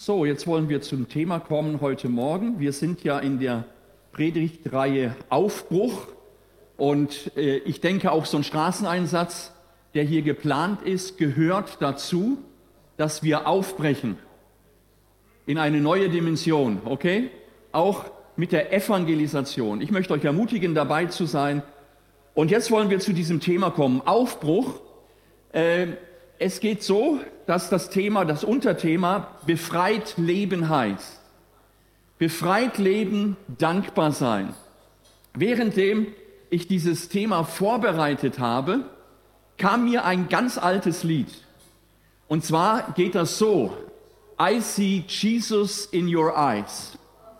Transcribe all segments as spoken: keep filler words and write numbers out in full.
So, jetzt wollen wir zum Thema kommen heute Morgen. Wir sind ja in der Predigtreihe Aufbruch und äh, ich denke auch so ein Straßeneinsatz, der hier geplant ist, gehört dazu, dass wir aufbrechen in eine neue Dimension, okay? Auch mit der Evangelisation. Ich möchte euch ermutigen, dabei zu sein. Und jetzt wollen wir zu diesem Thema kommen, Aufbruch. Äh, es geht so, dass das Thema, das Unterthema befreit leben heißt. Befreit leben, dankbar sein. Währenddem ich dieses Thema vorbereitet habe, kam mir ein ganz altes Lied. Und zwar geht das so: I see Jesus in your eyes.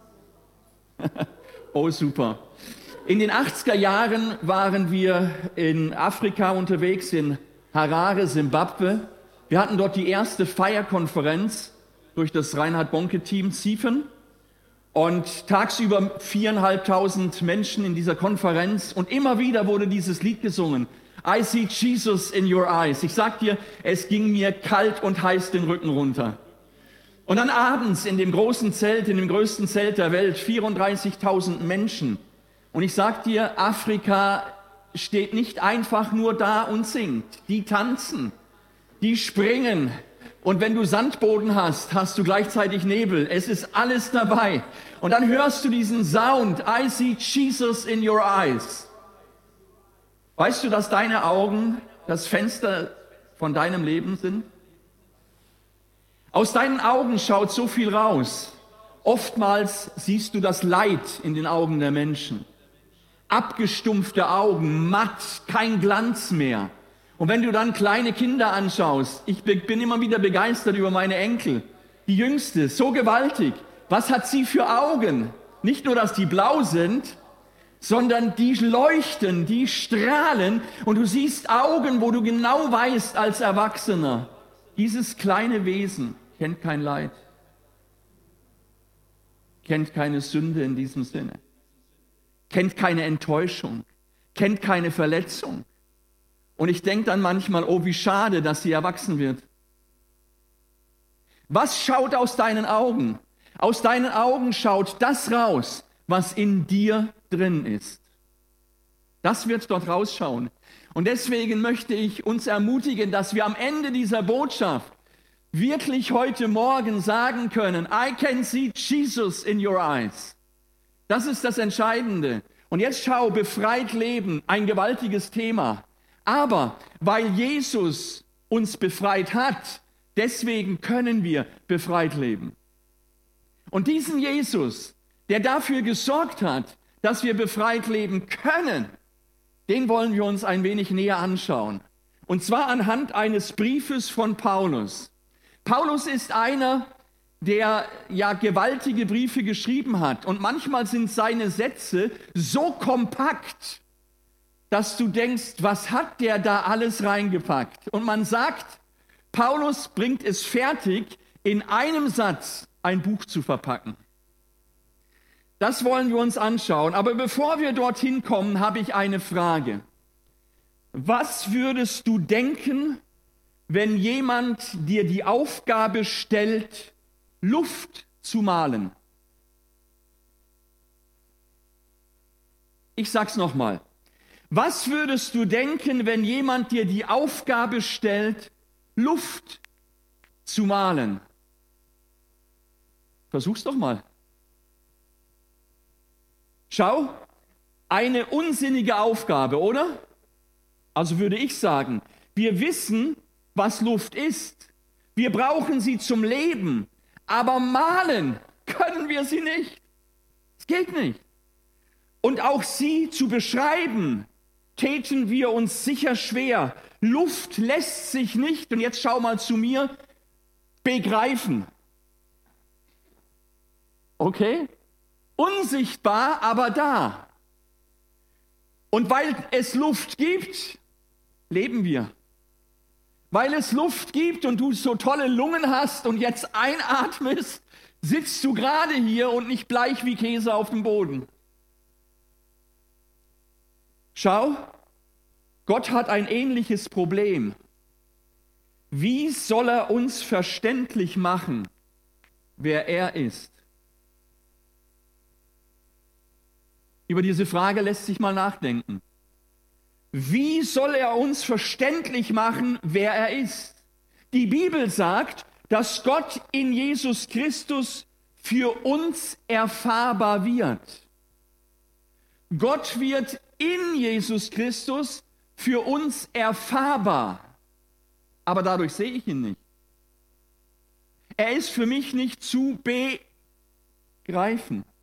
Oh, super. In den achtziger Jahren waren wir in Afrika unterwegs, in Harare, Simbabwe. Wir hatten dort die erste Feierkonferenz durch das Reinhard-Bonke-Team Siefen. Und tagsüber viereinhalbtausend Menschen in dieser Konferenz. Und immer wieder wurde dieses Lied gesungen. I see Jesus in your eyes. Ich sag dir, es ging mir kalt und heiß den Rücken runter. Und dann abends in dem großen Zelt, in dem größten Zelt der Welt, vierunddreißigtausend Menschen. Und ich sag dir, Afrika steht nicht einfach nur da und singt. Die tanzen, die springen. Und wenn du Sandboden hast, hast du gleichzeitig Nebel. Es ist alles dabei. Und dann hörst du diesen Sound, I see Jesus in your eyes. Weißt du, dass deine Augen das Fenster von deinem Leben sind? Aus deinen Augen schaut so viel raus. Oftmals siehst du das Leid in den Augen der Menschen. Abgestumpfte Augen, matt, kein Glanz mehr. Und wenn du dann kleine Kinder anschaust, ich bin immer wieder begeistert über meine Enkel, die Jüngste, so gewaltig. Was hat sie für Augen? Nicht nur, dass die blau sind, sondern die leuchten, die strahlen. Und du siehst Augen, wo du genau weißt als Erwachsener, dieses kleine Wesen kennt kein Leid, kennt keine Sünde in diesem Sinne, kennt keine Enttäuschung, kennt keine Verletzung. Und ich denke dann manchmal, oh, wie schade, dass sie erwachsen wird. Was schaut aus deinen Augen? Aus deinen Augen schaut das raus, was in dir drin ist. Das wird dort rausschauen. Und deswegen möchte ich uns ermutigen, dass wir am Ende dieser Botschaft wirklich heute Morgen sagen können, I can see Jesus in your eyes. Das ist das Entscheidende. Und jetzt schau, befreit leben, ein gewaltiges Thema. Aber weil Jesus uns befreit hat, deswegen können wir befreit leben. Und diesen Jesus, der dafür gesorgt hat, dass wir befreit leben können, den wollen wir uns ein wenig näher anschauen. Und zwar anhand eines Briefes von Paulus. Paulus ist einer, der ja gewaltige Briefe geschrieben hat. Und manchmal sind seine Sätze so kompakt, dass du denkst, was hat der da alles reingepackt? Und man sagt, Paulus bringt es fertig, in einem Satz ein Buch zu verpacken. Das wollen wir uns anschauen. Aber bevor wir dorthin kommen, habe ich eine Frage. Was würdest du denken, wenn jemand dir die Aufgabe stellt, Luft zu malen? Ich sag's nochmal. Was würdest du denken, wenn jemand dir die Aufgabe stellt, Luft zu malen? Versuch's doch mal. Schau, eine unsinnige Aufgabe, oder? Also würde ich sagen, wir wissen, was Luft ist. Wir brauchen sie zum Leben, aber malen können wir sie nicht. Es geht nicht. Und auch sie zu beschreiben, täten wir uns sicher schwer. Luft lässt sich nicht, und jetzt schau mal zu mir, begreifen. Okay? Unsichtbar, aber da. Und weil es Luft gibt, leben wir. Weil es Luft gibt und du so tolle Lungen hast und jetzt einatmest, sitzt du gerade hier und nicht bleich wie Käse auf dem Boden. Schau, Gott hat ein ähnliches Problem. Wie soll er uns verständlich machen, wer er ist? Über diese Frage lässt sich mal nachdenken. Wie soll er uns verständlich machen, wer er ist? Die Bibel sagt, dass Gott in Jesus Christus für uns erfahrbar wird. Gott wird in Jesus Christus für uns erfahrbar. Aber dadurch sehe ich ihn nicht. Er ist für mich nicht zu begreifen.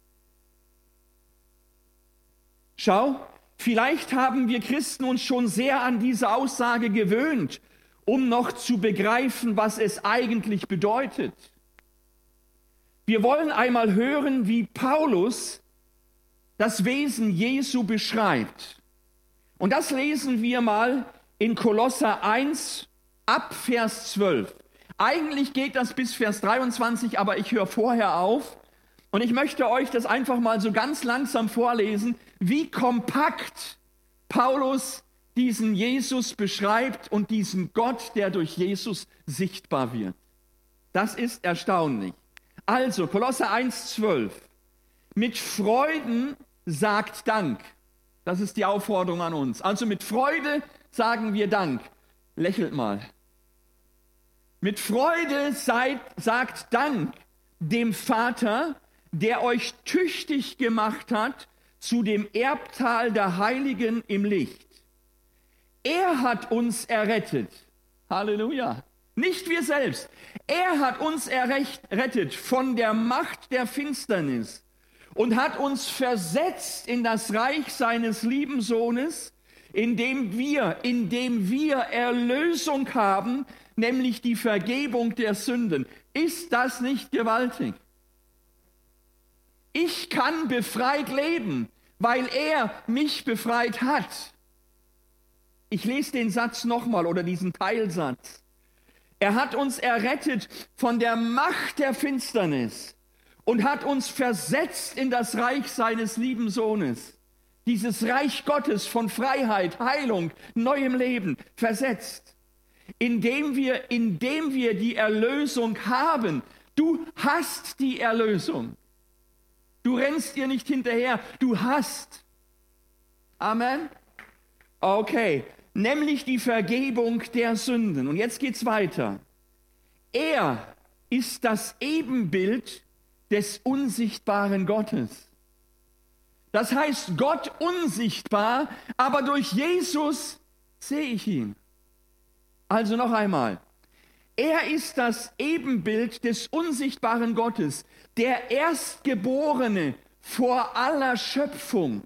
Schau, vielleicht haben wir Christen uns schon sehr an diese Aussage gewöhnt, um noch zu begreifen, was es eigentlich bedeutet. Wir wollen einmal hören, wie Paulus das Wesen Jesu beschreibt. Und das lesen wir mal in Kolosser eins ab Vers zwölf. Eigentlich geht das bis Vers dreiundzwanzig, aber ich höre vorher auf. Und ich möchte euch das einfach mal so ganz langsam vorlesen, wie kompakt Paulus diesen Jesus beschreibt und diesen Gott, der durch Jesus sichtbar wird. Das ist erstaunlich. Also, Kolosser eins zwölf. Mit Freuden sagt Dank. Das ist die Aufforderung an uns. Also mit Freude sagen wir Dank. Lächelt mal. Mit Freude seid, sagt Dank dem Vater, der euch tüchtig gemacht hat zu dem Erbteil der Heiligen im Licht. Er hat uns errettet. Halleluja. Nicht wir selbst. Er hat uns errettet von der Macht der Finsternis und hat uns versetzt in das Reich seines lieben Sohnes, in dem wir, in dem wir Erlösung haben, nämlich die Vergebung der Sünden. Ist das nicht gewaltig? Ich kann befreit leben, weil er mich befreit hat. Ich lese den Satz nochmal oder diesen Teilsatz. Er hat uns errettet von der Macht der Finsternis und hat uns versetzt in das Reich seines lieben Sohnes. Dieses Reich Gottes von Freiheit, Heilung, neuem Leben, versetzt. Indem wir, indem wir die Erlösung haben. Du hast die Erlösung. Du rennst ihr nicht hinterher, du hast. Amen. Okay, nämlich die Vergebung der Sünden. Und jetzt geht's weiter. Er ist das Ebenbild des unsichtbaren Gottes. Das heißt, Gott unsichtbar, aber durch Jesus sehe ich ihn. Also noch einmal. Er ist das Ebenbild des unsichtbaren Gottes, der Erstgeborene vor aller Schöpfung.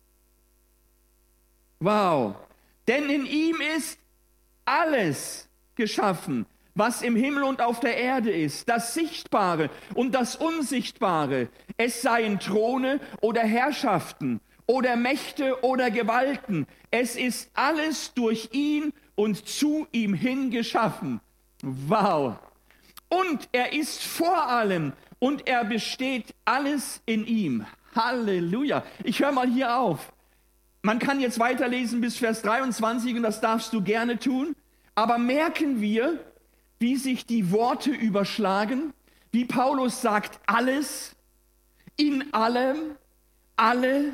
Wow. Denn in ihm ist alles geschaffen, was im Himmel und auf der Erde ist, das Sichtbare und das Unsichtbare, es seien Throne oder Herrschaften oder Mächte oder Gewalten. Es ist alles durch ihn und zu ihm hin geschaffen. Wow. Und er ist vor allem und er besteht alles in ihm. Halleluja. Ich höre mal hier auf. Man kann jetzt weiterlesen bis Vers dreiundzwanzig und das darfst du gerne tun. Aber merken wir, wie sich die Worte überschlagen, wie Paulus sagt, alles, in allem, alle,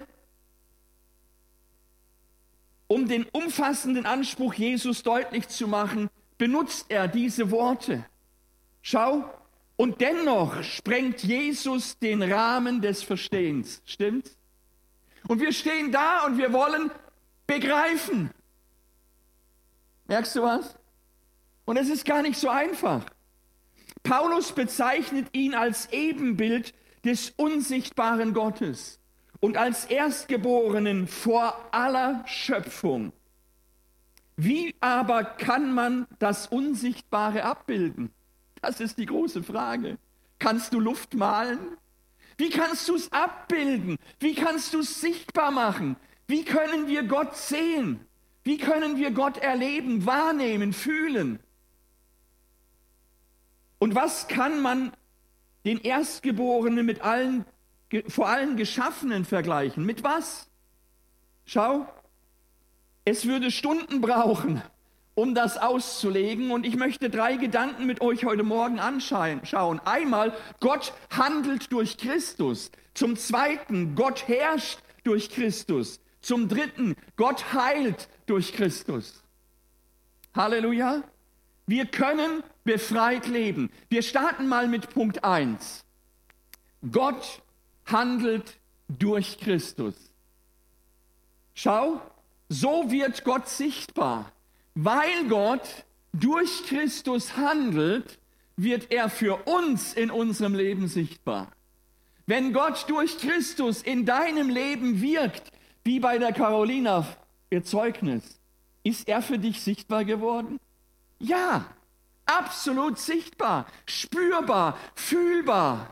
um den umfassenden Anspruch Jesus deutlich zu machen, benutzt er diese Worte. Schau, und dennoch sprengt Jesus den Rahmen des Verstehens. Stimmt's? Und wir stehen da und wir wollen begreifen. Merkst du was? Und es ist gar nicht so einfach. Paulus bezeichnet ihn als Ebenbild des unsichtbaren Gottes und als Erstgeborenen vor aller Schöpfung. Wie aber kann man das Unsichtbare abbilden? Das ist die große Frage. Kannst du Luft malen? Wie kannst du es abbilden? Wie kannst du es sichtbar machen? Wie können wir Gott sehen? Wie können wir Gott erleben, wahrnehmen, fühlen? Und was kann man den Erstgeborenen mit allen, vor allen Geschaffenen vergleichen? Mit was? Schau, es würde Stunden brauchen, um das auszulegen. Und ich möchte drei Gedanken mit euch heute Morgen anschauen. Einmal, Gott handelt durch Christus. Zum Zweiten, Gott herrscht durch Christus. Zum Dritten, Gott heilt durch Christus. Halleluja. Wir können befreit leben. Wir starten mal mit Punkt eins. Gott handelt durch Christus. Schau, so wird Gott sichtbar. Weil Gott durch Christus handelt, wird er für uns in unserem Leben sichtbar. Wenn Gott durch Christus in deinem Leben wirkt, wie bei der Carolina, ihr Zeugnis, ist er für dich sichtbar geworden? Ja, absolut sichtbar, spürbar, fühlbar.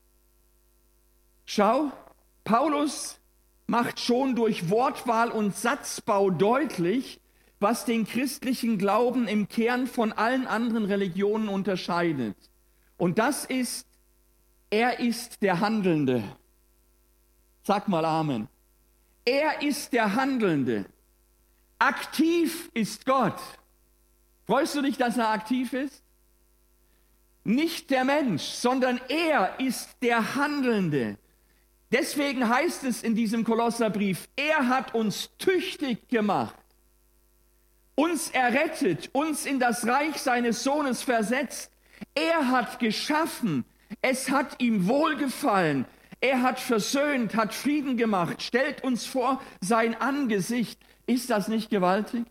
Schau, Paulus macht schon durch Wortwahl und Satzbau deutlich, was den christlichen Glauben im Kern von allen anderen Religionen unterscheidet. Und das ist, er ist der Handelnde. Sag mal Amen. Er ist der Handelnde. Aktiv ist Gott. Freust du dich, dass er aktiv ist? Nicht der Mensch, sondern er ist der Handelnde. Deswegen heißt es in diesem Kolosserbrief, er hat uns tüchtig gemacht, uns errettet, uns in das Reich seines Sohnes versetzt. Er hat geschaffen, es hat ihm wohlgefallen, er hat versöhnt, hat Frieden gemacht, stellt uns vor sein Angesicht. Ist das nicht gewaltig?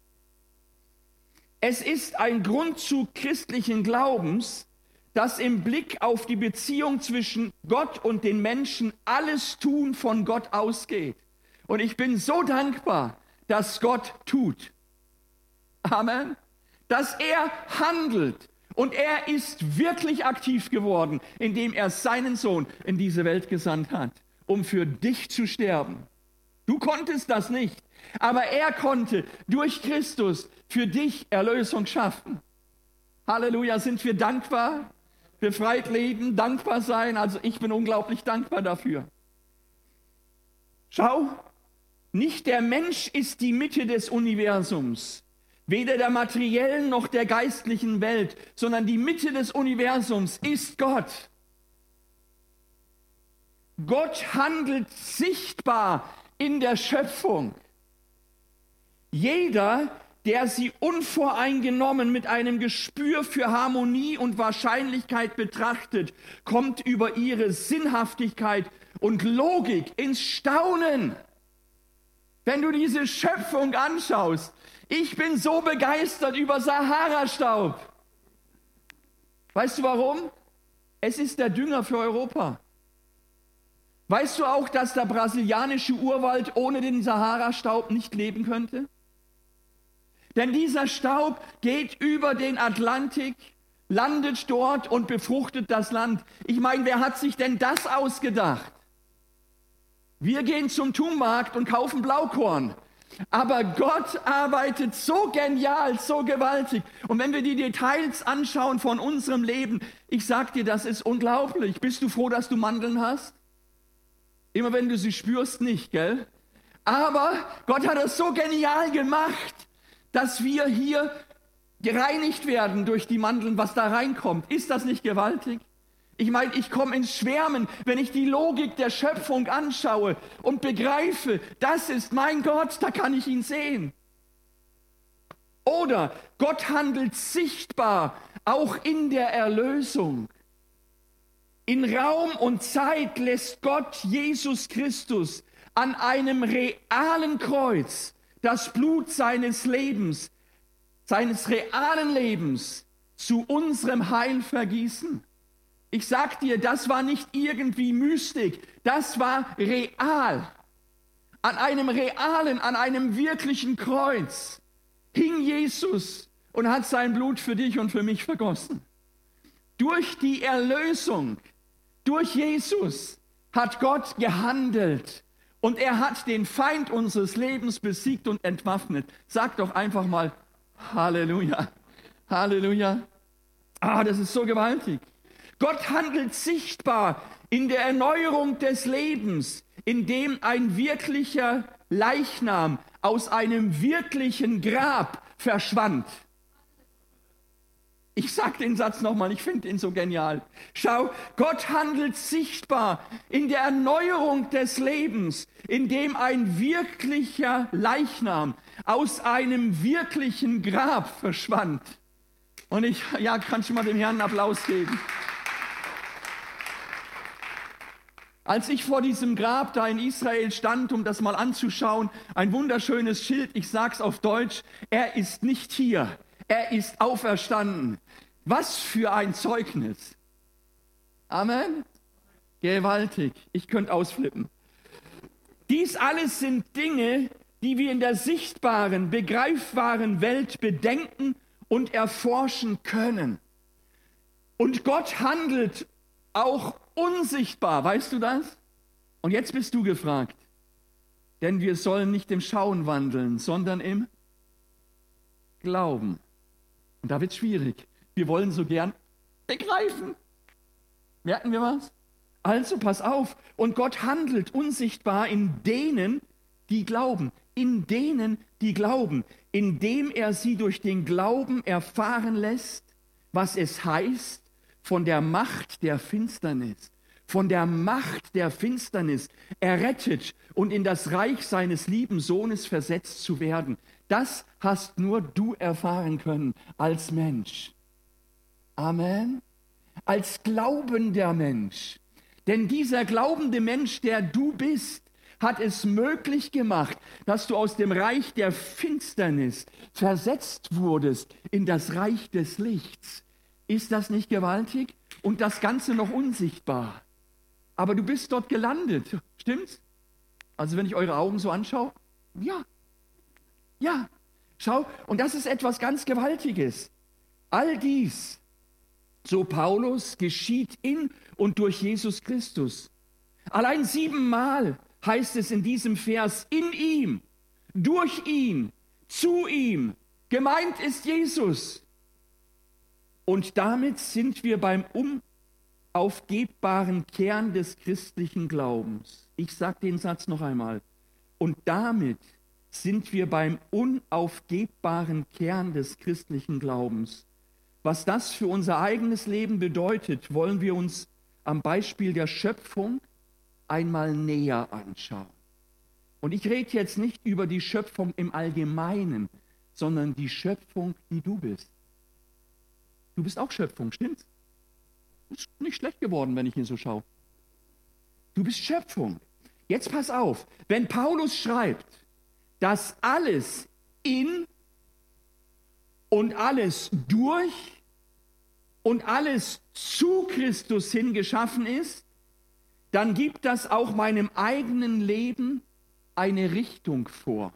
Es ist ein Grundzug christlichen Glaubens, dass im Blick auf die Beziehung zwischen Gott und den Menschen alles Tun von Gott ausgeht. Und ich bin so dankbar, dass Gott tut. Amen. Dass er handelt. Und er ist wirklich aktiv geworden, indem er seinen Sohn in diese Welt gesandt hat, um für dich zu sterben. Du konntest das nicht, aber er konnte durch Christus für dich Erlösung schaffen. Halleluja, sind wir dankbar? Befreit leben, dankbar sein. Also ich bin unglaublich dankbar dafür. Schau, nicht der Mensch ist die Mitte des Universums, weder der materiellen noch der geistlichen Welt, sondern die Mitte des Universums ist Gott. Gott handelt sichtbar in der Schöpfung. Jeder, der sie unvoreingenommen mit einem Gespür für Harmonie und Wahrscheinlichkeit betrachtet, kommt über ihre Sinnhaftigkeit und Logik ins Staunen. Wenn du diese Schöpfung anschaust, ich bin so begeistert über Sahara-Staub. Weißt du warum? Es ist der Dünger für Europa. Weißt du auch, dass der brasilianische Urwald ohne den Sahara-Staub nicht leben könnte? Denn dieser Staub geht über den Atlantik, landet dort und befruchtet das Land. Ich meine, wer hat sich denn das ausgedacht? Wir gehen zum Tummmarkt und kaufen Blaukorn. Aber Gott arbeitet so genial, so gewaltig. Und wenn wir die Details anschauen von unserem Leben, ich sag dir, das ist unglaublich. Bist du froh, dass du Mandeln hast? Immer wenn du sie spürst, nicht, gell? Aber Gott hat es so genial gemacht, dass wir hier gereinigt werden durch die Mandeln, was da reinkommt. Ist das nicht gewaltig? Ich meine, ich komme ins Schwärmen, wenn ich die Logik der Schöpfung anschaue und begreife, das ist mein Gott, da kann ich ihn sehen. Oder Gott handelt sichtbar, auch in der Erlösung. In Raum und Zeit lässt Gott Jesus Christus an einem realen Kreuz das Blut seines Lebens, seines realen Lebens zu unserem Heil vergießen. Ich sag dir, das war nicht irgendwie Mystik, das war real. An einem realen, an einem wirklichen Kreuz hing Jesus und hat sein Blut für dich und für mich vergossen. Durch die Erlösung, durch Jesus hat Gott gehandelt. Und er hat den Feind unseres Lebens besiegt und entwaffnet. Sag doch einfach mal Halleluja, Halleluja. Ah, das ist so gewaltig. Gott handelt sichtbar in der Erneuerung des Lebens, indem ein wirklicher Leichnam aus einem wirklichen Grab verschwand. Ich sage den Satz nochmal, ich finde ihn so genial. Schau, Gott handelt sichtbar in der Erneuerung des Lebens, indem ein wirklicher Leichnam aus einem wirklichen Grab verschwand. Und ich, ja, kannst du mal dem Herrn einen Applaus geben? Als ich vor diesem Grab da in Israel stand, um das mal anzuschauen, ein wunderschönes Schild, ich sag's auf Deutsch, er ist nicht hier. Er ist auferstanden. Was für ein Zeugnis. Amen. Gewaltig. Ich könnte ausflippen. Dies alles sind Dinge, die wir in der sichtbaren, begreifbaren Welt bedenken und erforschen können. Und Gott handelt auch unsichtbar. Weißt du das? Und jetzt bist du gefragt. Denn wir sollen nicht im Schauen wandeln, sondern im Glauben. Und da wird es schwierig. Wir wollen so gern begreifen. Merken wir was? Also pass auf. Und Gott handelt unsichtbar in denen, die glauben. In denen, die glauben. Indem er sie durch den Glauben erfahren lässt, was es heißt, von der Macht der Finsternis, von der Macht der Finsternis errettet und in das Reich seines lieben Sohnes versetzt zu werden. Das hast nur du erfahren können als Mensch. Amen. Als glaubender Mensch. Denn dieser glaubende Mensch, der du bist, hat es möglich gemacht, dass du aus dem Reich der Finsternis versetzt wurdest in das Reich des Lichts. Ist das nicht gewaltig? Und das Ganze noch unsichtbar. Aber du bist dort gelandet. Stimmt's? Also wenn ich eure Augen so anschaue, ja. Ja, schau, und das ist etwas ganz Gewaltiges. All dies, so Paulus, geschieht in und durch Jesus Christus. Allein siebenmal heißt es in diesem Vers, in ihm, durch ihn, zu ihm. Gemeint ist Jesus. Und damit sind wir beim unaufgebbaren Kern des christlichen Glaubens. Ich sage den Satz noch einmal. Und damit sind wir beim unaufgebbaren Kern des christlichen Glaubens. Was das für unser eigenes Leben bedeutet, wollen wir uns am Beispiel der Schöpfung einmal näher anschauen. Und ich rede jetzt nicht über die Schöpfung im Allgemeinen, sondern die Schöpfung, die du bist. Du bist auch Schöpfung, stimmt's? Ist nicht schlecht geworden, wenn ich hier so schaue. Du bist Schöpfung. Jetzt pass auf, wenn Paulus schreibt, dass alles in und alles durch und alles zu Christus hin geschaffen ist, dann gibt das auch meinem eigenen Leben eine Richtung vor.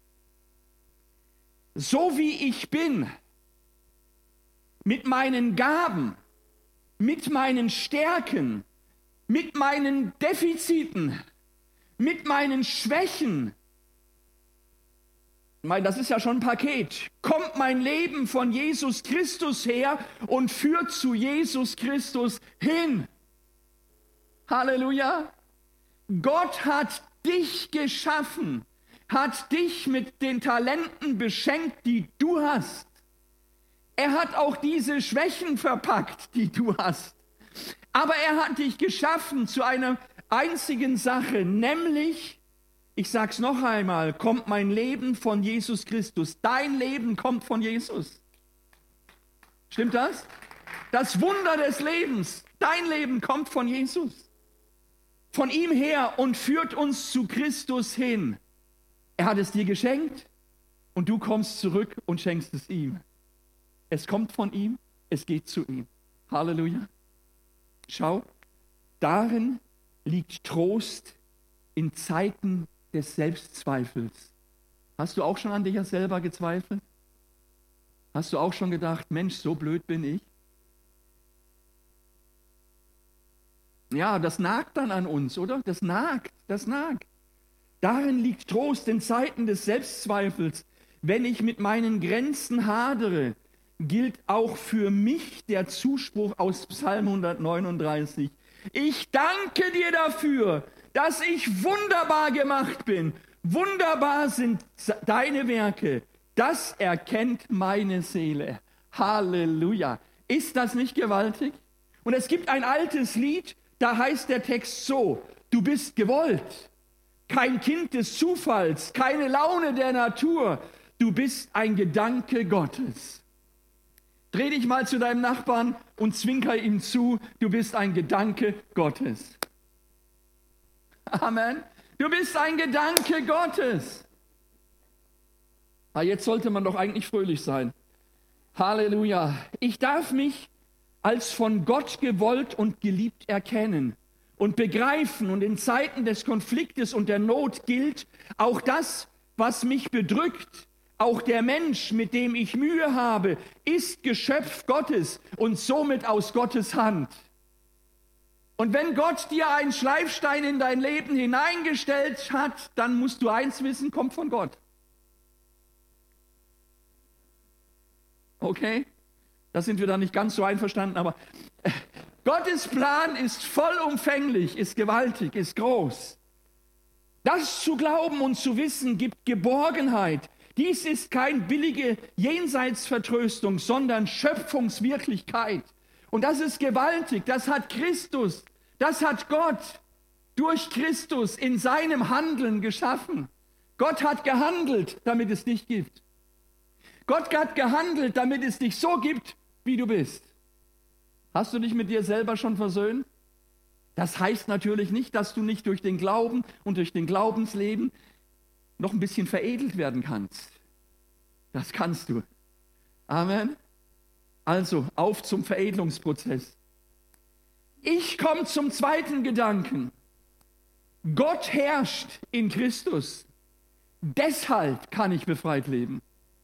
So wie ich bin, mit meinen Gaben, mit meinen Stärken, mit meinen Defiziten, mit meinen Schwächen, das ist ja schon ein Paket, kommt mein Leben von Jesus Christus her und führt zu Jesus Christus hin. Halleluja. Gott hat dich geschaffen, hat dich mit den Talenten beschenkt, die du hast. Er hat auch diese Schwächen verpackt, die du hast. Aber er hat dich geschaffen zu einer einzigen Sache, nämlich, ich sage es noch einmal, kommt mein Leben von Jesus Christus. Dein Leben kommt von Jesus. Stimmt das? Das Wunder des Lebens, dein Leben kommt von Jesus. Von ihm her und führt uns zu Christus hin. Er hat es dir geschenkt und du kommst zurück und schenkst es ihm. Es kommt von ihm, es geht zu ihm. Halleluja. Schau, darin liegt Trost in Zeiten des Selbstzweifels. Hast du auch schon an dich selber gezweifelt? Hast du auch schon gedacht, Mensch, so blöd bin ich? Ja, das nagt dann an uns, oder? Das nagt, das nagt. Darin liegt Trost in Zeiten des Selbstzweifels. Wenn ich mit meinen Grenzen hadere, gilt auch für mich der Zuspruch aus Psalm hundertneununddreißig. Ich danke dir dafür, dass ich wunderbar gemacht bin. Wunderbar sind deine Werke, Das erkennt meine Seele. Halleluja. Ist das nicht gewaltig? Und es gibt ein altes Lied, da heißt der Text so: Du bist gewollt, kein Kind des Zufalls, keine Laune der Natur. Du bist ein Gedanke Gottes. Dreh dich mal zu deinem Nachbarn und zwinker ihm zu, du bist ein Gedanke Gottes. Amen. Du bist ein Gedanke Gottes. Ah, jetzt sollte man doch eigentlich fröhlich sein. Halleluja. Ich darf mich als von Gott gewollt und geliebt erkennen und begreifen. Und in Zeiten des Konfliktes und der Not gilt auch das, was mich bedrückt. Auch der Mensch, mit dem ich Mühe habe, ist Geschöpf Gottes und somit aus Gottes Hand. Und wenn Gott dir einen Schleifstein in dein Leben hineingestellt hat, dann musst du eins wissen, kommt von Gott. Okay? Da sind wir dann nicht ganz so einverstanden, aber Gottes Plan ist vollumfänglich, ist gewaltig, ist groß. Das zu glauben und zu wissen, gibt Geborgenheit. Dies ist keine billige Jenseitsvertröstung, sondern Schöpfungswirklichkeit. Und das ist gewaltig, das hat Christus, das hat Gott durch Christus in seinem Handeln geschaffen. Gott hat gehandelt, damit es dich gibt. Gott hat gehandelt, damit es dich so gibt, wie du bist. Hast du dich mit dir selber schon versöhnt? Das heißt natürlich nicht, dass du nicht durch den Glauben und durch den Glaubensleben noch ein bisschen veredelt werden kannst. Das kannst du. Amen. Also, auf zum Veredelungsprozess. Ich komme zum zweiten Gedanken. Gott herrscht in Christus. Deshalb kann ich befreit leben.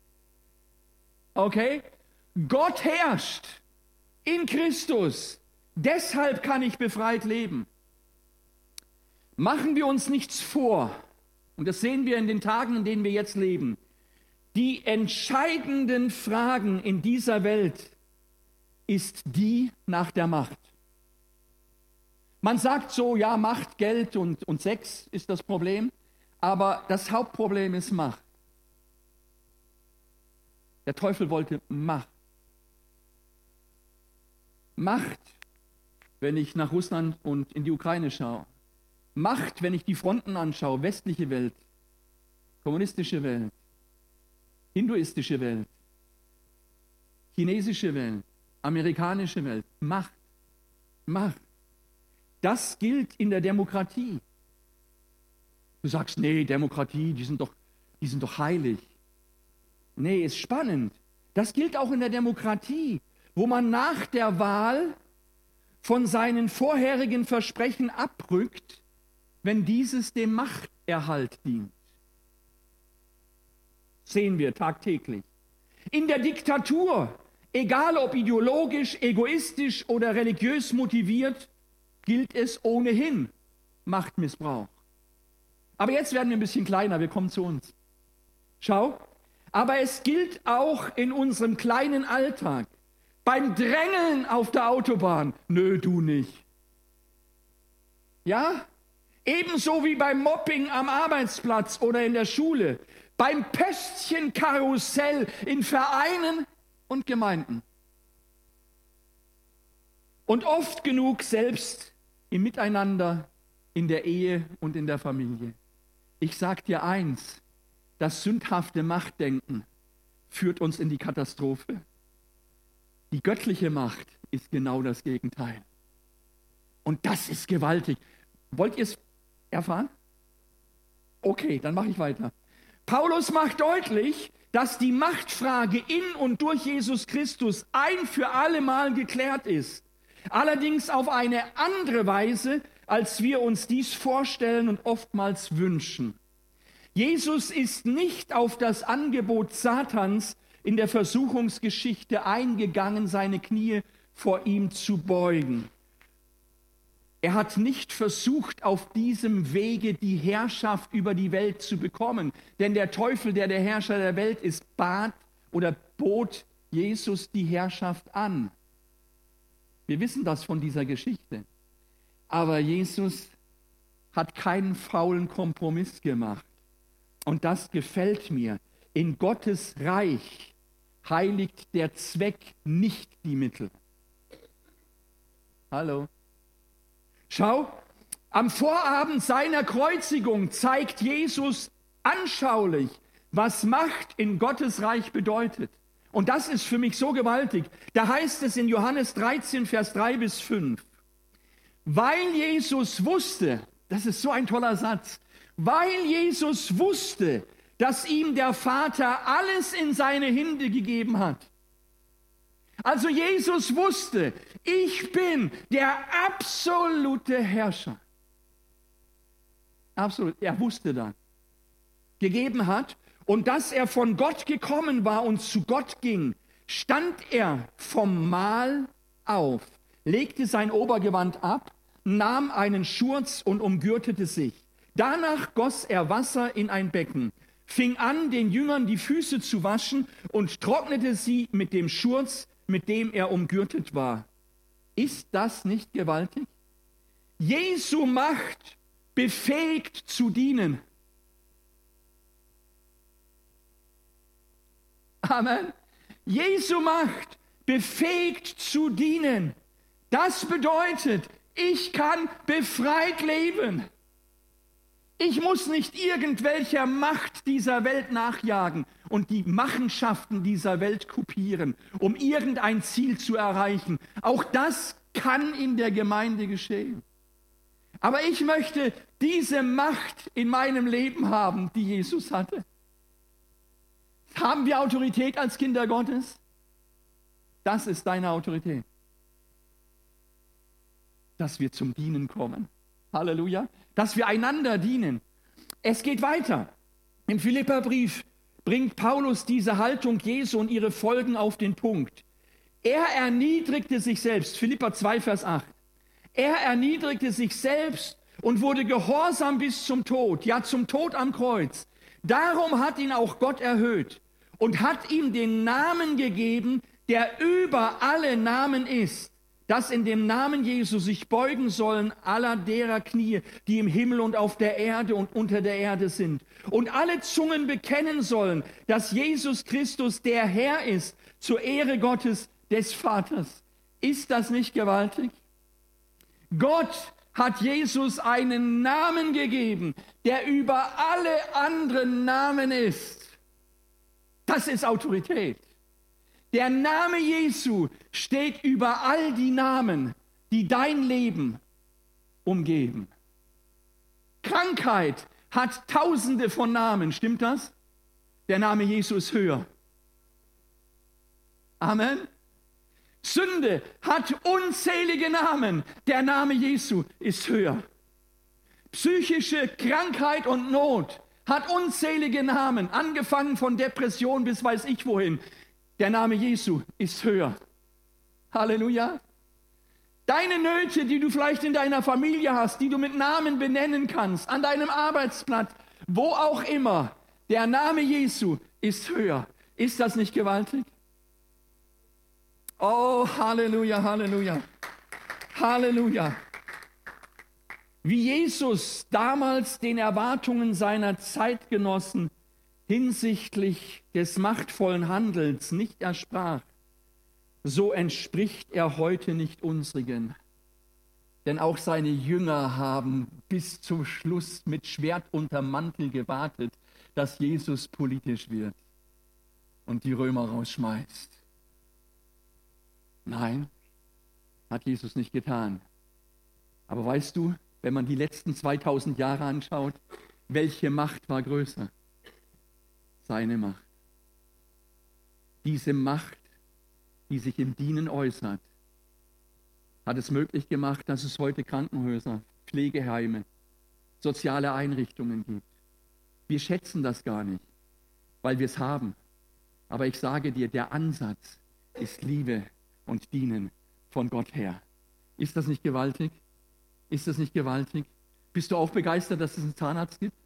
Okay? Gott herrscht in Christus. Deshalb kann ich befreit leben. Machen wir uns nichts vor. Und das sehen wir in den Tagen, in denen wir jetzt leben. Die entscheidenden Fragen in dieser Welt ist die nach der Macht. Man sagt so, ja, Macht, Geld und, und Sex ist das Problem, aber das Hauptproblem ist Macht. Der Teufel wollte Macht. Macht, wenn ich nach Russland und in die Ukraine schaue. Macht, wenn ich die Fronten anschaue, westliche Welt, kommunistische Welt, hinduistische Welt, chinesische Welt, amerikanische Welt. Macht, Macht. Das gilt in der Demokratie. Du sagst, nee, Demokratie, die sind doch, die sind doch heilig. Nee, ist spannend. Das gilt auch in der Demokratie, wo man nach der Wahl von seinen vorherigen Versprechen abrückt, wenn dieses dem Machterhalt dient. Sehen wir tagtäglich. In der Diktatur, egal ob ideologisch, egoistisch oder religiös motiviert, gilt es ohnehin Machtmissbrauch. Aber jetzt werden wir ein bisschen kleiner, wir kommen zu uns. Schau, aber es gilt auch in unserem kleinen Alltag. Beim Drängeln auf der Autobahn, nö, du nicht. Ja? Ebenso wie beim Mobbing am Arbeitsplatz oder in der Schule. Beim Pöstchenkarussell in Vereinen und Gemeinden. Und oft genug selbst im Miteinander, in der Ehe und in der Familie. Ich sage dir eins, das sündhafte Machtdenken führt uns in die Katastrophe. Die göttliche Macht ist genau das Gegenteil. Und das ist gewaltig. Wollt ihr es erfahren? Okay, dann mache ich weiter. Paulus macht deutlich, dass die Machtfrage in und durch Jesus Christus ein für alle Mal geklärt ist. Allerdings auf eine andere Weise, als wir uns dies vorstellen und oftmals wünschen. Jesus ist nicht auf das Angebot Satans in der Versuchungsgeschichte eingegangen, seine Knie vor ihm zu beugen. Er hat nicht versucht, auf diesem Wege die Herrschaft über die Welt zu bekommen. Denn der Teufel, der der Herrscher der Welt ist, bat oder bot Jesus die Herrschaft an. Wir wissen das von dieser Geschichte. Aber Jesus hat keinen faulen Kompromiss gemacht. Und das gefällt mir. In Gottes Reich heiligt der Zweck nicht die Mittel. Hallo. Schau, am Vorabend seiner Kreuzigung zeigt Jesus anschaulich, was Macht in Gottes Reich bedeutet. Und das ist für mich so gewaltig. Da heißt es in Johannes dreizehn, Vers drei bis fünf, weil Jesus wusste, das ist so ein toller Satz, weil Jesus wusste, dass ihm der Vater alles in seine Hände gegeben hat. Also Jesus wusste, ich bin der absolute Herrscher. Absolut, er wusste das. Gegeben hat und dass er von Gott gekommen war und zu Gott ging, stand er vom Mahl auf, legte sein Obergewand ab, nahm einen Schurz und umgürtete sich. Danach goss er Wasser in ein Becken, fing an, den Jüngern die Füße zu waschen und trocknete sie mit dem Schurz, mit dem er umgürtet war. Ist das nicht gewaltig? Jesu Macht befähigt zu dienen. Amen. Jesu Macht befähigt zu dienen. Das bedeutet, ich kann befreit leben. Ich muss nicht irgendwelcher Macht dieser Welt nachjagen und die Machenschaften dieser Welt kopieren, um irgendein Ziel zu erreichen. Auch das kann in der Gemeinde geschehen. Aber ich möchte diese Macht in meinem Leben haben, die Jesus hatte. Haben wir Autorität als Kinder Gottes? Das ist deine Autorität. Dass wir zum Dienen kommen. Halleluja. Dass wir einander dienen. Es geht weiter. Im Philipperbrief bringt Paulus diese Haltung Jesu und ihre Folgen auf den Punkt. Er erniedrigte sich selbst. Philipper zwei, Vers acht. Er erniedrigte sich selbst und wurde gehorsam bis zum Tod. Ja, zum Tod am Kreuz. Darum hat ihn auch Gott erhöht und hat ihm den Namen gegeben, der über alle Namen ist, dass in dem Namen Jesu sich beugen sollen aller derer Knie, die im Himmel und auf der Erde und unter der Erde sind. Und alle Zungen bekennen sollen, dass Jesus Christus der Herr ist, zur Ehre Gottes des Vaters. Ist das nicht gewaltig? Gott hat Jesus einen Namen gegeben, der über alle anderen Namen ist. Das ist Autorität. Der Name Jesu steht über all die Namen, die dein Leben umgeben. Krankheit hat tausende von Namen, stimmt das? Der Name Jesu ist höher. Amen. Sünde hat unzählige Namen, der Name Jesu ist höher. Psychische Krankheit und Not hat unzählige Namen, angefangen von Depression bis weiß ich wohin. Der Name Jesu ist höher. Halleluja. Deine Nöte, die du vielleicht in deiner Familie hast, die du mit Namen benennen kannst, an deinem Arbeitsplatz, wo auch immer, der Name Jesu ist höher. Ist das nicht gewaltig? Oh, Halleluja, Halleluja, Halleluja. Wie Jesus damals den Erwartungen seiner Zeitgenossen hinsichtlich des machtvollen Handelns nicht ersprach, so entspricht er heute nicht unsrigen. Denn auch seine Jünger haben bis zum Schluss mit Schwert unterm Mantel gewartet, dass Jesus politisch wird und die Römer rausschmeißt. Nein, hat Jesus nicht getan. Aber weißt du, wenn man die letzten zweitausend Jahre anschaut, welche Macht war größer? Seine Macht. Diese Macht, die sich im Dienen äußert, hat es möglich gemacht, dass es heute Krankenhäuser, Pflegeheime, soziale Einrichtungen gibt. Wir schätzen das gar nicht, weil wir es haben. Aber ich sage dir, der Ansatz ist Liebe und Dienen von Gott her. Ist das nicht gewaltig? Ist das nicht gewaltig? Bist du auch begeistert, dass es einen Zahnarzt gibt?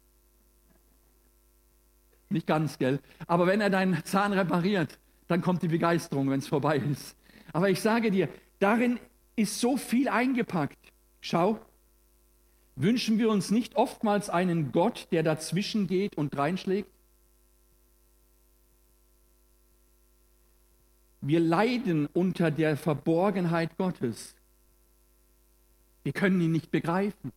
Nicht ganz, gell? Aber wenn er deinen Zahn repariert, dann kommt die Begeisterung, wenn es vorbei ist. Aber ich sage dir, darin ist so viel eingepackt. Schau, wünschen wir uns nicht oftmals einen Gott, der dazwischen geht und reinschlägt? Wir leiden unter der Verborgenheit Gottes. Wir können ihn nicht begreifen.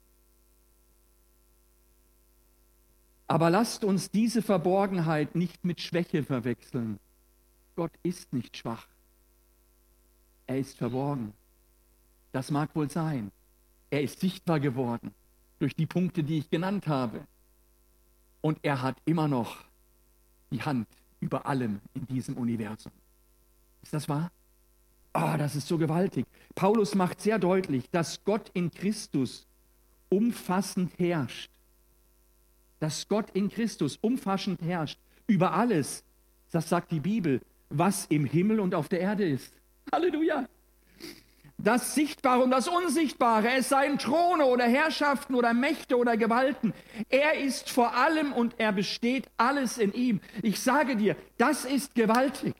Aber lasst uns diese Verborgenheit nicht mit Schwäche verwechseln. Gott ist nicht schwach. Er ist verborgen. Das mag wohl sein. Er ist sichtbar geworden durch die Punkte, die ich genannt habe. Und er hat immer noch die Hand über allem in diesem Universum. Ist das wahr? Ah, oh, das ist so gewaltig. Paulus macht sehr deutlich, dass Gott in Christus umfassend herrscht. Dass Gott in Christus umfassend herrscht über alles, das sagt die Bibel, was im Himmel und auf der Erde ist. Halleluja! Das Sichtbare und das Unsichtbare, es seien Throne oder Herrschaften oder Mächte oder Gewalten. Er ist vor allem und er besteht alles in ihm. Ich sage dir, das ist gewaltig.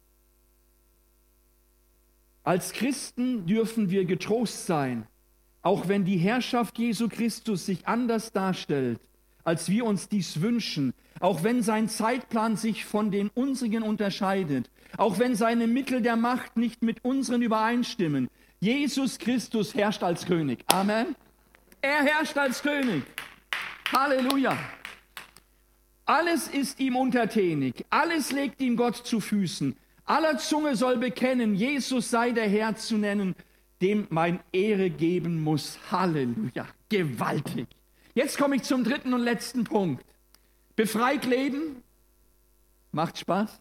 Als Christen dürfen wir getrost sein, auch wenn die Herrschaft Jesu Christus sich anders darstellt, als wir uns dies wünschen, auch wenn sein Zeitplan sich von den unsrigen unterscheidet, auch wenn seine Mittel der Macht nicht mit unseren übereinstimmen. Jesus Christus herrscht als König. Amen. Er herrscht als König. Halleluja. Alles ist ihm untertänig. Alles legt ihm Gott zu Füßen. Aller Zunge soll bekennen, Jesus sei der Herr zu nennen, dem man Ehre geben muss. Halleluja. Gewaltig. Jetzt komme ich zum dritten und letzten Punkt. Befreit leben. Macht Spaß.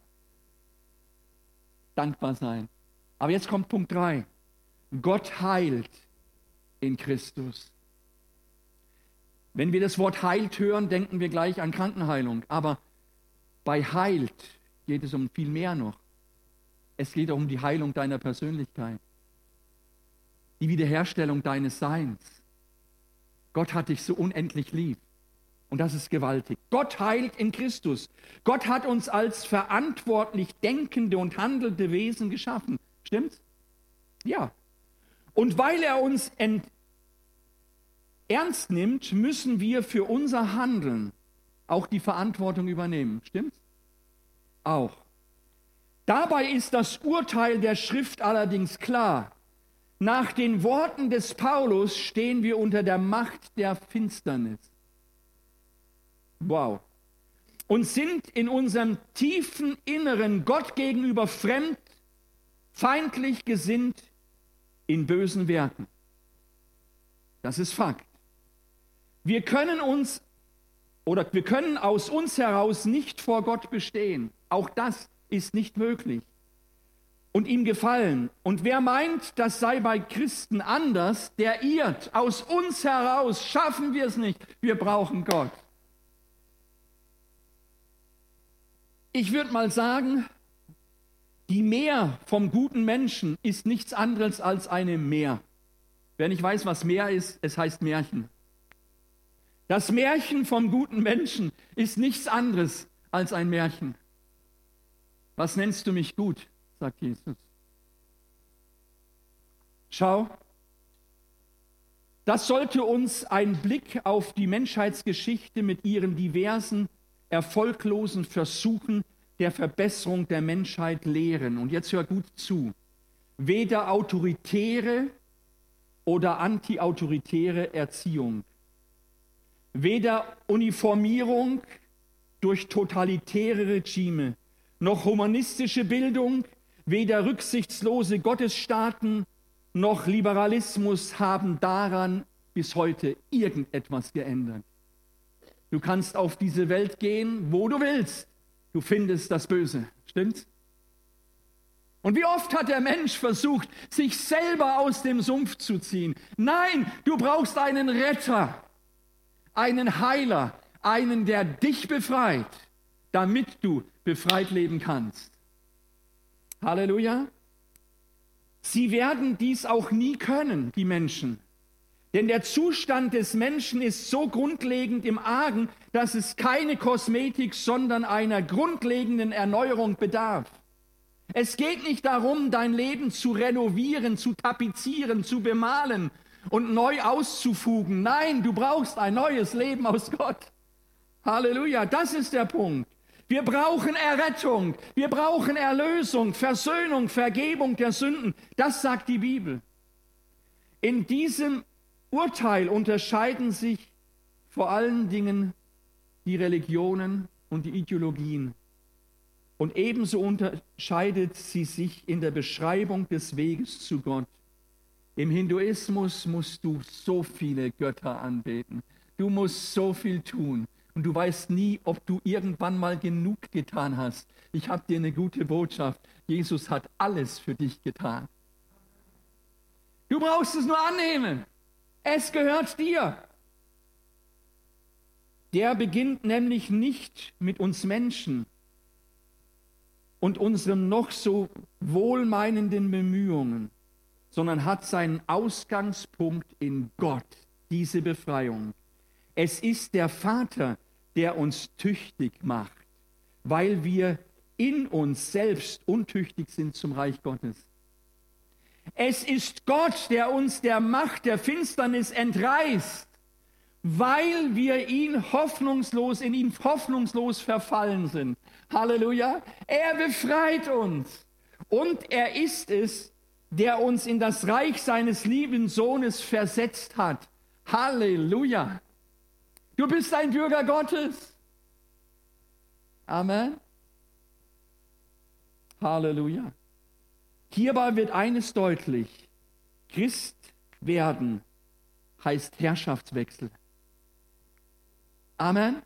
Dankbar sein. Aber jetzt kommt Punkt drei. Gott heilt in Christus. Wenn wir das Wort heilt hören, denken wir gleich an Krankenheilung. Aber bei heilt geht es um viel mehr noch. Es geht auch um die Heilung deiner Persönlichkeit. Die Wiederherstellung deines Seins. Gott hat dich so unendlich lieb. Und das ist gewaltig. Gott heilt in Christus. Gott hat uns als verantwortlich denkende und handelnde Wesen geschaffen. Stimmt's? Ja. Und weil er uns ent- ernst nimmt, müssen wir für unser Handeln auch die Verantwortung übernehmen. Stimmt's? Auch. Dabei ist das Urteil der Schrift allerdings klar. Nach den Worten des Paulus stehen wir unter der Macht der Finsternis. Wow. Und sind in unserem tiefen Inneren Gott gegenüber fremd, feindlich gesinnt in bösen Werken. Das ist Fakt. Wir können uns oder wir können aus uns heraus nicht vor Gott bestehen. Auch das ist nicht möglich. Und ihm gefallen. Und wer meint, das sei bei Christen anders, der irrt. Aus uns heraus schaffen wir es nicht. Wir brauchen Gott. Ich würde mal sagen, die Mehr vom guten Menschen ist nichts anderes als eine Mehr. Wer nicht weiß, was Mehr ist, es heißt Märchen. Das Märchen vom guten Menschen ist nichts anderes als ein Märchen. Was nennst du mich gut, sagt Jesus. Schau, das sollte uns ein Blick auf die Menschheitsgeschichte mit ihren diversen, erfolglosen Versuchen der Verbesserung der Menschheit lehren. Und jetzt hör gut zu. Weder autoritäre oder antiautoritäre Erziehung, weder Uniformierung durch totalitäre Regime, noch humanistische Bildung, weder rücksichtslose Gottesstaaten noch Liberalismus haben daran bis heute irgendetwas geändert. Du kannst auf diese Welt gehen, wo du willst. Du findest das Böse. Stimmt's? Und wie oft hat der Mensch versucht, sich selber aus dem Sumpf zu ziehen? Nein, du brauchst einen Retter, einen Heiler, einen, der dich befreit, damit du befreit leben kannst. Halleluja. Sie werden dies auch nie können, die Menschen. Denn der Zustand des Menschen ist so grundlegend im Argen, dass es keine Kosmetik, sondern einer grundlegenden Erneuerung bedarf. Es geht nicht darum, dein Leben zu renovieren, zu tapezieren, zu bemalen und neu auszufugen. Nein, du brauchst ein neues Leben aus Gott. Halleluja, das ist der Punkt. Wir brauchen Errettung, wir brauchen Erlösung, Versöhnung, Vergebung der Sünden. Das sagt die Bibel. In diesem Urteil unterscheiden sich vor allen Dingen die Religionen und die Ideologien. Und ebenso unterscheidet sie sich in der Beschreibung des Weges zu Gott. Im Hinduismus musst du so viele Götter anbeten. Du musst so viel tun. Und du weißt nie, ob du irgendwann mal genug getan hast. Ich habe dir eine gute Botschaft. Jesus hat alles für dich getan. Du brauchst es nur annehmen. Es gehört dir. Der beginnt nämlich nicht mit uns Menschen und unseren noch so wohlmeinenden Bemühungen, sondern hat seinen Ausgangspunkt in Gott, diese Befreiung. Es ist der Vater, der uns tüchtig macht, weil wir in uns selbst untüchtig sind zum Reich Gottes. Es ist Gott, der uns der Macht der Finsternis entreißt, weil wir ihn hoffnungslos, in ihn hoffnungslos verfallen sind. Halleluja. Er befreit uns. Und er ist es, der uns in das Reich seines lieben Sohnes versetzt hat. Halleluja. Du bist ein Bürger Gottes. Amen. Halleluja. Hierbei wird eines deutlich. Christ werden heißt Herrschaftswechsel. Amen.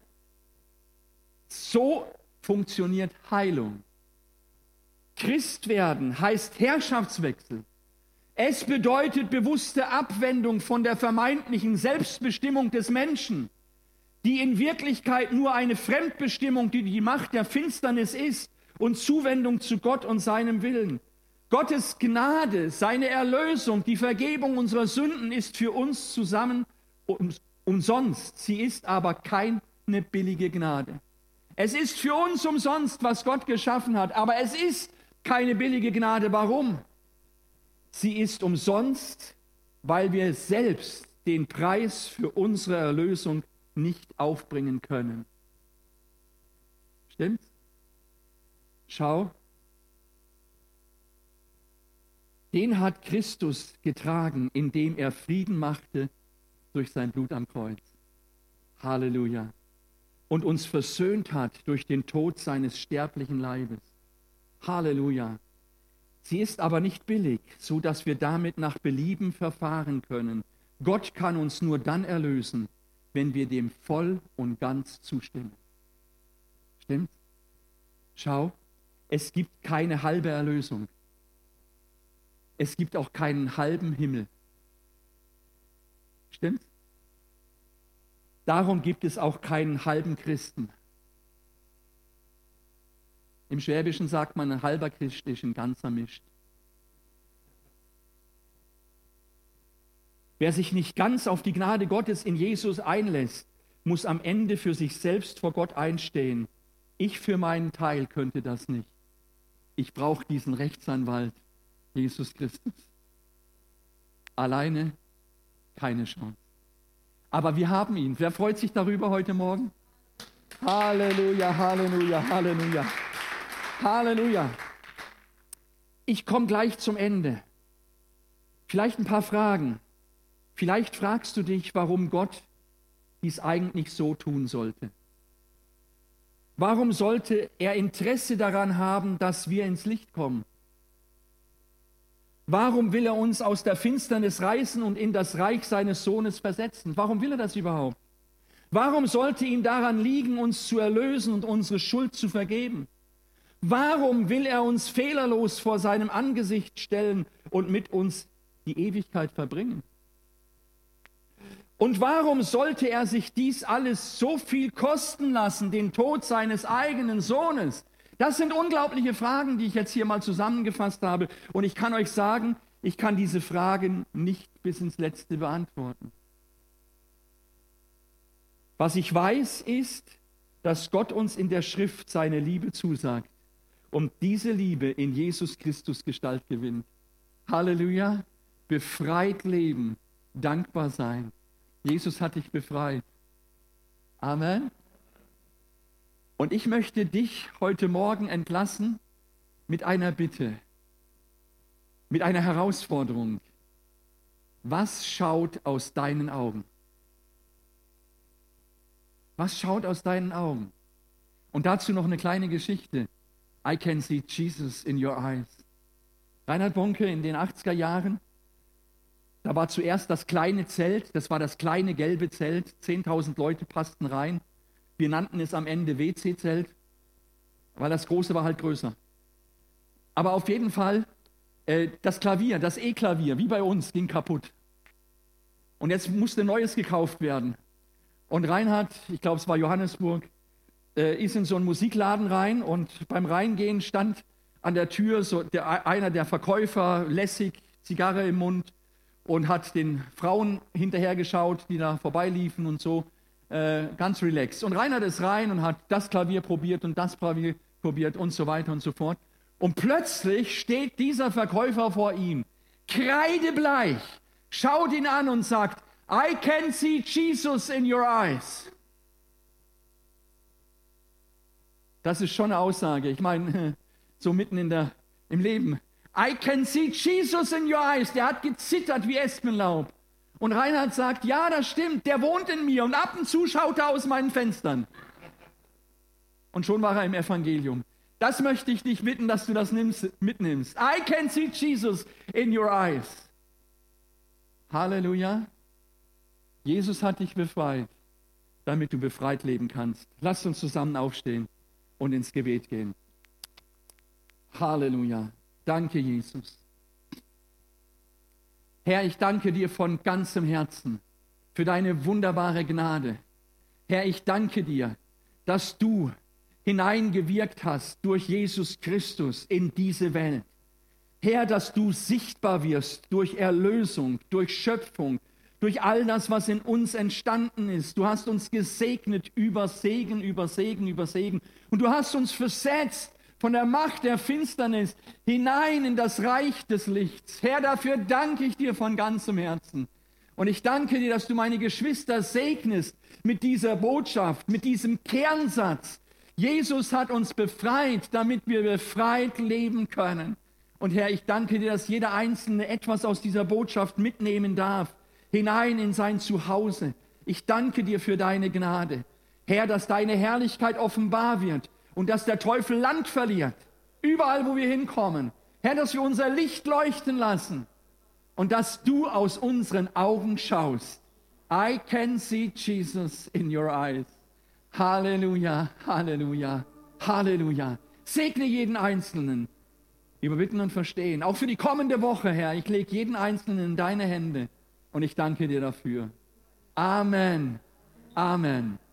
So funktioniert Heilung. Christ werden heißt Herrschaftswechsel. Es bedeutet bewusste Abwendung von der vermeintlichen Selbstbestimmung des Menschen, die in Wirklichkeit nur eine Fremdbestimmung, die die Macht der Finsternis ist, und Zuwendung zu Gott und seinem Willen. Gottes Gnade, seine Erlösung, die Vergebung unserer Sünden ist für uns zusammen umsonst. Sie ist aber keine billige Gnade. Es ist für uns umsonst, was Gott geschaffen hat, aber es ist keine billige Gnade. Warum? Sie ist umsonst, weil wir selbst den Preis für unsere Erlösung nicht aufbringen können. Stimmt's? Schau, den hat Christus getragen, indem er Frieden machte durch sein Blut am Kreuz. Halleluja. Und uns versöhnt hat durch den Tod seines sterblichen Leibes. Halleluja. Sie ist aber nicht billig, so dass wir damit nach Belieben verfahren können. Gott kann uns nur dann erlösen, wenn wir dem voll und ganz zustimmen. Stimmt? Schau, es gibt keine halbe Erlösung. Es gibt auch keinen halben Himmel. Stimmt? Darum gibt es auch keinen halben Christen. Im Schwäbischen sagt man, ein halber Christ ist ein ganzer Mist. Wer sich nicht ganz auf die Gnade Gottes in Jesus einlässt, muss am Ende für sich selbst vor Gott einstehen. Ich für meinen Teil könnte das nicht. Ich brauche diesen Rechtsanwalt, Jesus Christus. Alleine keine Chance. Aber wir haben ihn. Wer freut sich darüber heute Morgen? Halleluja, Halleluja, Halleluja. Halleluja. Ich komme gleich zum Ende. Vielleicht ein paar Fragen. Vielleicht fragst du dich, warum Gott dies eigentlich so tun sollte. Warum sollte er Interesse daran haben, dass wir ins Licht kommen? Warum will er uns aus der Finsternis reißen und in das Reich seines Sohnes versetzen? Warum will er das überhaupt? Warum sollte ihm daran liegen, uns zu erlösen und unsere Schuld zu vergeben? Warum will er uns fehlerlos vor seinem Angesicht stellen und mit uns die Ewigkeit verbringen? Und warum sollte er sich dies alles so viel kosten lassen, den Tod seines eigenen Sohnes? Das sind unglaubliche Fragen, die ich jetzt hier mal zusammengefasst habe. Und ich kann euch sagen, ich kann diese Fragen nicht bis ins Letzte beantworten. Was ich weiß, ist, dass Gott uns in der Schrift seine Liebe zusagt und diese Liebe in Jesus Christus Gestalt gewinnt. Halleluja, befreit leben, dankbar sein. Jesus hat dich befreit. Amen. Und ich möchte dich heute Morgen entlassen mit einer Bitte, mit einer Herausforderung. Was schaut aus deinen Augen? Was schaut aus deinen Augen? Und dazu noch eine kleine Geschichte. I can see Jesus in your eyes. Reinhard Bonke in den achtziger Jahren, da war zuerst das kleine Zelt, das war das kleine gelbe Zelt, zehntausend Leute passten rein. Wir nannten es am Ende W C-Zelt, weil das große war halt größer. Aber auf jeden Fall, äh, das Klavier, das E-Klavier, wie bei uns, ging kaputt. Und jetzt musste Neues gekauft werden. Und Reinhard, ich glaube es war Johannesburg, äh, ist in so einen Musikladen rein und beim Reingehen stand an der Tür so der, einer der Verkäufer, lässig, Zigarre im Mund und hat den Frauen hinterhergeschaut, die da vorbeiliefen und so, äh, ganz relaxed. Und Reinhard ist rein und hat das Klavier probiert und das Klavier probiert und so weiter und so fort. Und plötzlich steht dieser Verkäufer vor ihm, kreidebleich, schaut ihn an und sagt, I can see Jesus in your eyes. Das ist schon eine Aussage. Ich meine, so mitten in der, im Leben. I can see Jesus in your eyes. Der hat gezittert wie Espenlaub. Und Reinhard sagt, ja, das stimmt, der wohnt in mir. Und ab und zu schaut er aus meinen Fenstern. Und schon war er im Evangelium. Das möchte ich dich bitten, dass du das nimmst, mitnimmst. I can see Jesus in your eyes. Halleluja. Jesus hat dich befreit, damit du befreit leben kannst. Lasst uns zusammen aufstehen und ins Gebet gehen. Halleluja. Danke, Jesus. Herr, ich danke dir von ganzem Herzen für deine wunderbare Gnade. Herr, ich danke dir, dass du hineingewirkt hast durch Jesus Christus in diese Welt. Herr, dass du sichtbar wirst durch Erlösung, durch Schöpfung, durch all das, was in uns entstanden ist. Du hast uns gesegnet über Segen, über Segen, über Segen. Und du hast uns versetzt von der Macht der Finsternis hinein in das Reich des Lichts. Herr, dafür danke ich dir von ganzem Herzen. Und ich danke dir, dass du meine Geschwister segnest mit dieser Botschaft, mit diesem Kernsatz. Jesus hat uns befreit, damit wir befreit leben können. Und Herr, ich danke dir, dass jeder Einzelne etwas aus dieser Botschaft mitnehmen darf, hinein in sein Zuhause. Ich danke dir für deine Gnade. Herr, dass deine Herrlichkeit offenbar wird und dass der Teufel Land verliert, überall, wo wir hinkommen. Herr, dass wir unser Licht leuchten lassen und dass du aus unseren Augen schaust. I can see Jesus in your eyes. Halleluja, Halleluja, Halleluja. Segne jeden Einzelnen. Wir bitten und verstehen. Auch für die kommende Woche, Herr. Ich lege jeden Einzelnen in deine Hände und ich danke dir dafür. Amen. Amen.